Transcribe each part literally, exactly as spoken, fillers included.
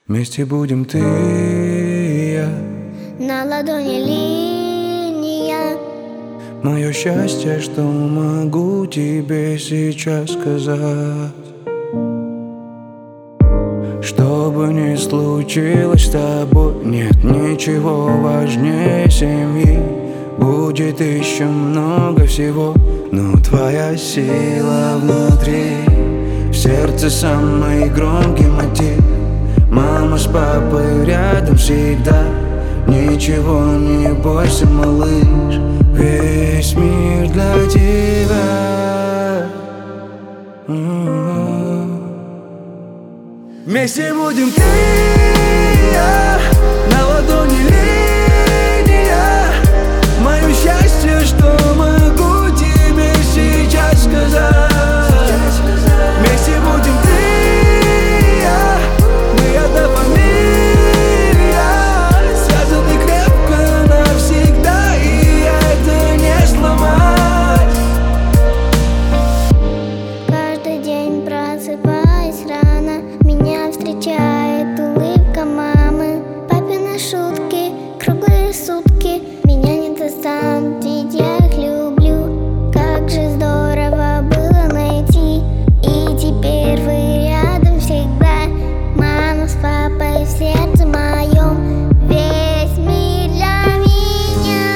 Вместе будем ты и я. На ладони линия. Мое счастье, что могу тебе сейчас сказать. Что бы ни случилось с тобой, нет ничего важнее семьи. Будет еще много всего, но твоя сила внутри. В сердце самый громкий мотив. Мама с папой рядом всегда. Ничего не бойся, малыш, весь мир для тебя. Вместе будем ты и я. На ладони линия. Мое счастье, что могу тебе сейчас сказать. Вместе будем ты и я. Мы одна фамилия, связаны крепко навсегда, и это не сломать. Каждый день просыпаясь рано, меня встречает улыбка мамы. Папины шутки, круглые сутки, меня не достанут, ведь я их люблю. Как же здорово было найти, и теперь вы рядом всегда. Мама с папой в сердце моем, весь мир для меня.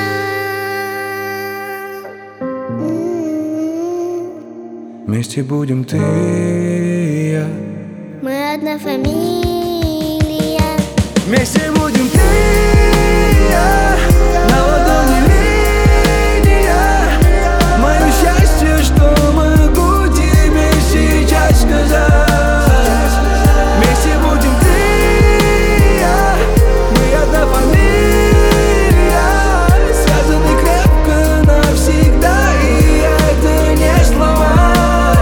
М-м-м. Вместе будем ты и я. Мы одна фамилия. Вместе будем ты и я. На ладони линия. Мое счастье, что могу тебе сейчас сказать. Вместе будем ты и я. Мы одна фамилия, связаны крепко навсегда, и это не сломать.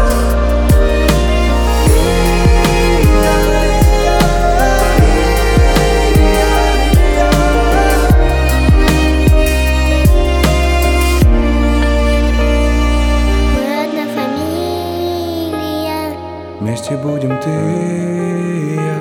Мы одна фамилия. Вместе будем ты и я.